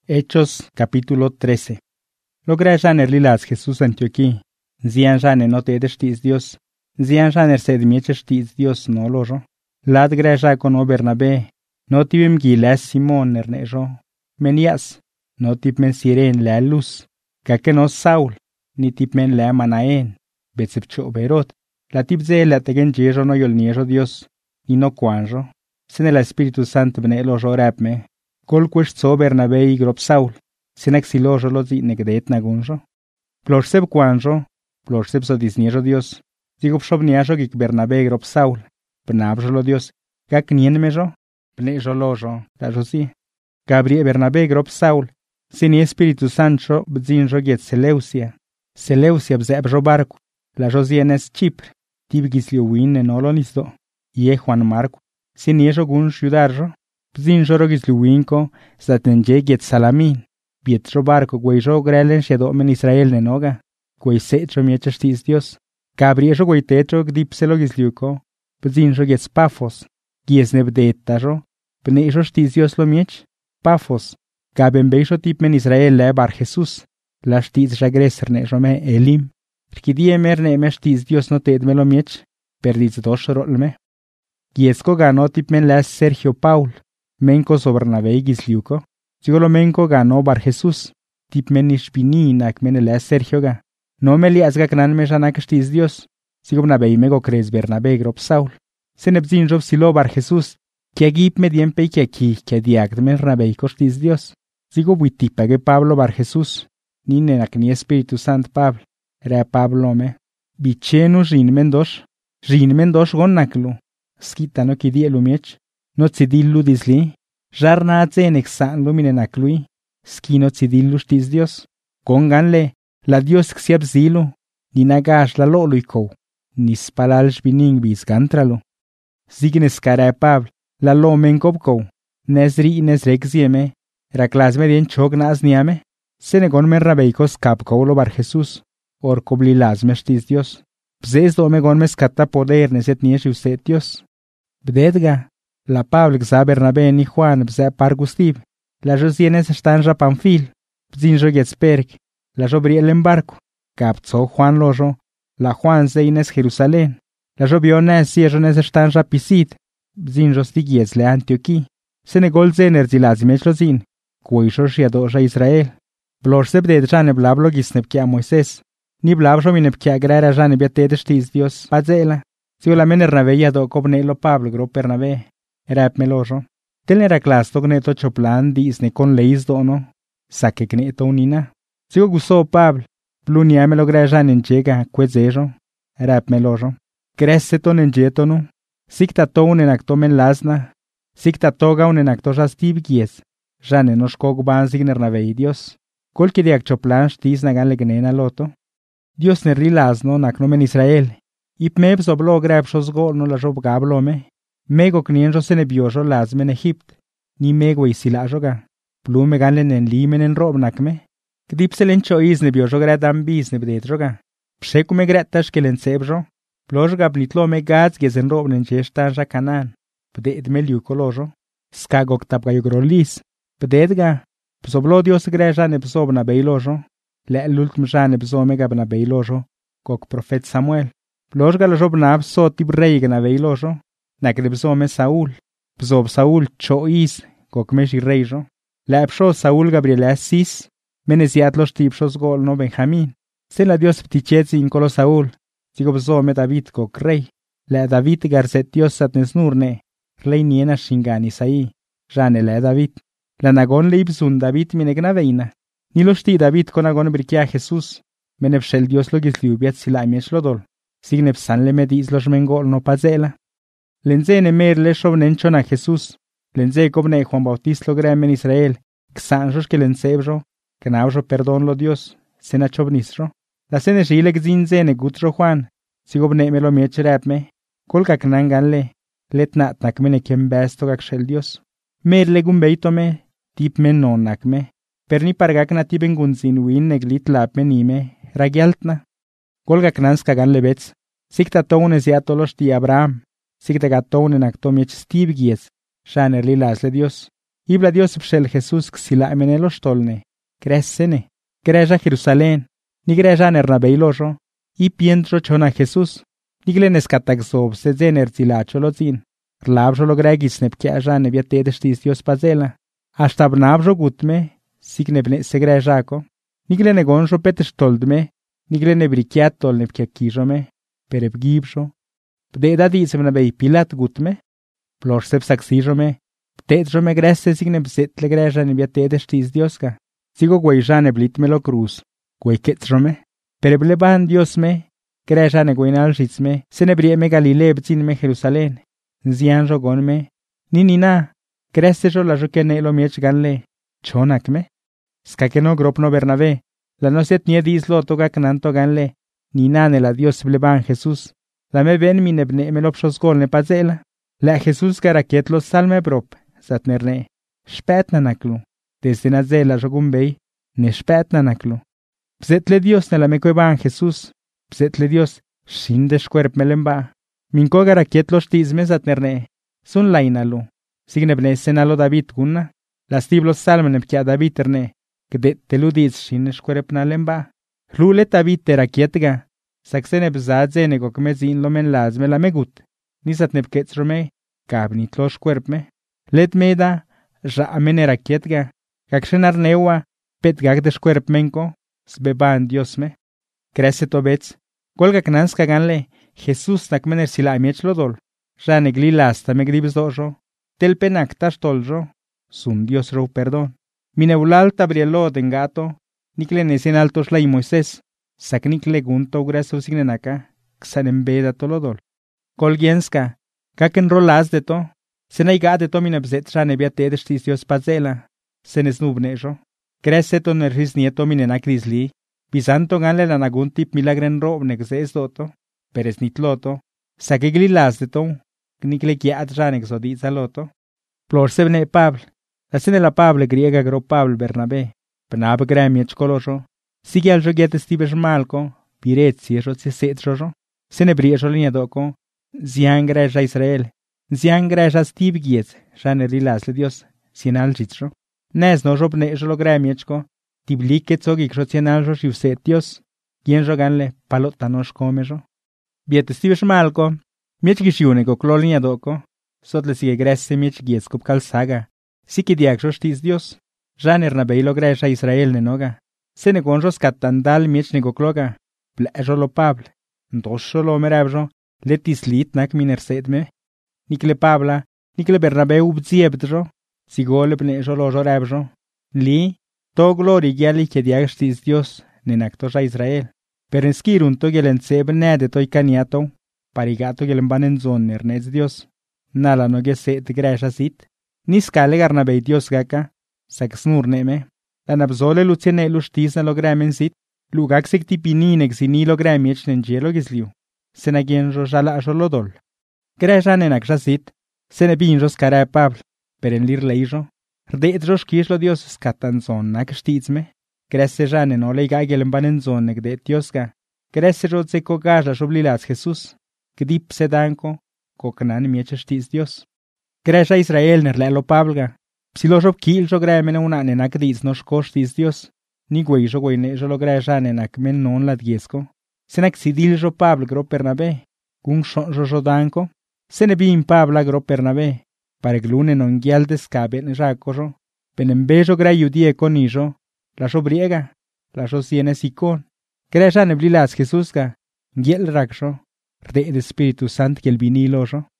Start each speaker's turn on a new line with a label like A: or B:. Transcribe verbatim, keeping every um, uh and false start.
A: Hechos capítulo trece. Logra Janer lilas Jesús Antioquí. Zian Janer no te destiz Dios. Zian Janer sed miechestiz Dios no lojo. Lad greja con o Bernabé. No tibim gilas Simón nernejo. Menias. No tip men siren la luz. Kake no Saul. Ni tip men la Manaen. Betsepcho berot. La tip ze la tegen jejo no yol niejo Dios. Ni no cuanjo. Sen el Espíritu Santo bene lojo rapme. Kol questso Bernabé y grob Saul, senak silojo lo zi negdet nagunjo. Plorseb quanjo, plorseb so disniejo Dios. Zigo pshobniajo gik Bernabé grob Saul, pnabjo lo Dios, gak nienmejo, pnejo lojo, tajo si. Gabrie Bernabé grob Saul, sini Espíritu Santo bzinjo get Seleucia. Seleucia bzebjo barco, la josienes Chipre, tibgislio win en olonisdo. Ye Juan Marco, siniejo gun ciudarjo. Bzinjo rogis luwinko, zatenje get Salamin. Bietro barco guayjo grelen shedomen Israel nenoga. Guay setro miechastis Dios. Gabriejo guay tetro gdipselo gisliuko. Bzinjo get Pafos. Gies nebdetajo. Bnejo stis Dios lo miech. Pafos. Gabenbeijo tipmen Israel le bar Jesús. La stis jagreser nejo me Elim. Rkidie merne me stis Dios no tedme lo miech. Perdiz dos rolme. Giesco ganó tipmen la Sergio Paul. Menko so Bernabé y gisliuko. Sigolo menko ganó bar Jesús. Tip men ishpini nak men el Sergio ga. No me liasga knan me janak stis Dios. Sigo Bernabé y mego crees Bernabé grob Saul. Senebzin job silo bar Jesús. Que agip me dien pe que aquí, que diagd men Bernabé y stis Dios. Sigo buitipa que Pablo bar Jesús. Ni nenak ni Espíritu Sant Pablo. Era Pablo me. Bichenu rin men dos. Rin men dos gonnaklu. Skita no ki dielu miech. No tzidillu disli, jarna atzen exan luminenaklui, skino tzidillu stis Dios. Conganle, la Dios xiab zilu, ni nagash la loluiko, ni spalal shbining bis gantralo. Zignes cara Pabl, la lo menkopko, nesri nesrek zieme, raklasme dien chog nas niame, senegon men rabeikos kapko lo bar Jesús, or koblilasme stis Dios. Bzes do megon meskata poder neset niesh usted Dios. Bdedga. La Pablo xa Bernabé ni Juan bza pargustib. La josienes están ja Pamfil. Bzinjo getsperk. La jobriel en barco. Capzo Juan lojo. La Juan zeines Jerusalén. La jobiones siejones están ja Pisid. Bzinjo stigies le Antioquí. Senegol zener zilazimech lozin. Kuisho shiadoja Israel. Blorseb de jane blablo gisnepkia Moisés. Ni blabjo minepkia grera jane biatede stis Dios. Pazela. Sigo men Bernabé do cobnelo Pablo gro Bernabé. Rap melojo. Tel era class to gneto choplan disne con leis dono. Sake gneto unina. Sigo gusto Pablo. Plunia me logra jan en chega quezejo. Rap melojo. Crece ton en jetono. Sikta to un en actomen lasna. Sikta toga un en actojas tibgies. Jan en oskog ban signer navei Dios. Kolki diak choplan stis nagan le gnena loto. Dios ne rilasno naknomen Israel. Ip mebs oblo grab shos gol no la job gablome. Mego knienjo se nebiojo lazmen Egipt, ni mego isilajo ga. Plume ganlen en limen en robnakme. Kdipselen choiz nebiojo gradam bis nebdetjo ga. Pshekume gratash ke len sebjo. Ploj ga blitlo me gaz gezen robnen chestan ja kanan. Pdet me liukolojo. Skagok tap ga yogrolis. Pdet ga. Psoblo Dios greja ne psobna beilojo. Le l'ultim jane psome ga bna beilojo. Kok profet Samuel. Ploj ga lojo bnab so tib rey ga na beilojo. Nakde psome Saúl, psob Saúl chois, kokmesh y reijo. La psho Saúl Gabriel sis, menesiat los tipsos gol no Benjamín. Se la Dios ptichet sin colo Saúl, sigo psome David kok rey. La David garcet Dios satnesnurne, rey niena shingani sai, jane la David. La nagon leibsun David minegna veina. Ni los ti David con agon brikia Jesús, menepshel Dios lo gisliubiat silamies lodol. Signepsan le medis los mengol no pazela. Lenze ne mer le shovnencho na Jesús. Lenze cobne Juan Bautista lo grem en Israel. Xanjos que lensebjo. Que naujo perdón lo Dios. Sena chovnisro. La sene shile gzinze ne gutro Juan. Sigobne me lo miecherapme. Kolka knangan le. Let nat nakme ne kiem besto gakshel Dios. Mer le gumbeito me. Tip me non nakme. Perni pargak na tiben gunzin win neglit lapme nime. Ragialtna. Kolka knanska gan lebets. Sikta tones ya tolos ti Abraham. Sikta gaton en actomiech stibgies, shaner lilas le Dios. Ibla Dios bxel Jesús ksila menelo xtolne, cresene, greja Jerusalén, ni greja nernabeilojo, y pientro chona Jesús, nigle escatagzob se zener zilacho lozin, rlabjo lo gregis nepkiaja nebiate de stis Dios pazela, hasta bnabjo gutme, signe se grejako, nigle negonjo petextoldme, nigle nebrikiatol nepkiakijome, perebgibjo, pdeda dizem nabei pilat gutme, plorsep saxijome, ptetjome gresse signe bsetle greja nebiate de stis Dioska, sigo guayjane blitmelo cruz, guayketzrome, perebleban Dios me, greja neguinal jitsme, se nebrieme Galilea bzinme Jerusalén, nzianjo gonme, ni nina, gresse jo la jo kenelo miech ganle, chonakme, skakeno gropno Bernabé, la no set nie dislo toga knanto ganle, ni nane la Dios bleban Jesús, la me ven mi nebne me lopshos golne pazela, la Jesús garaket los salme brop, satnerne, spetna naklu, desde nazela jogumbei, ne spetna naklu. Pzetle Dios ne la me coeban Jesús, pzetle Dios, shinde shkuerp melemba, minko garaket los tizme satnerne, sun lainalu, signebne senalo David gunna, las tiblos salmen pkia David erne, que teludis shinde shkuerp nalemba, lule David terakietga, saksene bzadze nego kmezin lomen lazme la megut, nisat nepketzrome, kabnit los shkuerpme, let meda, ja amenera kietga, kakshenar neua, pet gag de shkuerp menko, sbeban Dios me. Crece tobets, golga knanska ganle, Jesús nakmener sila amiech lodol, ja negli lasta megribs dojo, tel penak tashtoljo, sun Dios ro perdón. Mineulal tabrielo dengato, nikle nesen altos la y Moisés, saknikle gunto graso signenaka, xanembeda tolodol. Kolgienska, kaken rolas de to, senaiga de to minebzet ja nebiate de stis Dios pazela, senesnubnejo. Crece to nerhis nieto minenak disli, pisanto ganle la nagun tip milagren rob nexes doto, peres nitloto, sakigli las de to, knikle kiat janek zoditza loto. Plorsebne Pabl, la sene la Pable griega gro Pabl Bernabé, penab gramiech kolojo, sigue al jogiet stibes malco, piretzi jo tsesetjo, sene briejo linea doko, zian greja Israel, zian greja stib giet, janeri las le Dios, sinal jitro. Nes no job ne jolo gramiechko, tiblike tsogi krotianal jo shivset Dios, quien jo ganle palotanosh comejo. Biet stibes malco, miech gishiune go clolinia doko, sot le sigue gresse miech giescop calzaga, siki diak jo stis Dios, janer na beilo greja Israel nenoga, sene gonjos katandal miech nego cloga, plejo lo Pable, ndosho lo merabjo, letis lit nak minersedme, nikle Pabla, nikle Bernabé ubziebdjo, sigole pnejo lo jorabjo, li, to glori gyali ke diak stis Dios, nenaktoja Israel, per inskirun to gelen seb nede to ikaniato, parigato gelen banen zon nernez Dios, nala no geset greja sit, niskale garnabei Dios gaka, saksnur neme, lanabzole luciene lustis na lo gramen sit, lugak sek tipininek sini lo gramiech nenjelo gisliu, senagienjo jala ajolodol. Greja nenak jasit, senebinjos cara Pabl, per en lir leijo, rdetjos kislo Dios skatan zon nak stizme, gresse jane no le gagelen banen zon nek det Dioska, gresse jo zeko gaja joblilas Jesus, gdip sedanko, koknan mieche stiz Dios. Greja Israel nerlelo Pablga, psilo job kil jo gremene una nenak diz no shko stiz Dios, ni gwei jo gwene jo lo greja nenak men non la diesko, senak sidil jo Pabl gro Bernabé, gung shon jo jodanko, senebin Pabla gro Bernabé, pare glune non gialdes caben racojo, penembejo gra judie conijo, la jo briega, la jo siene sicon, greja neblilas Jesusga, giel rakjo, rde de Espíritu Sant que el vinilo jo.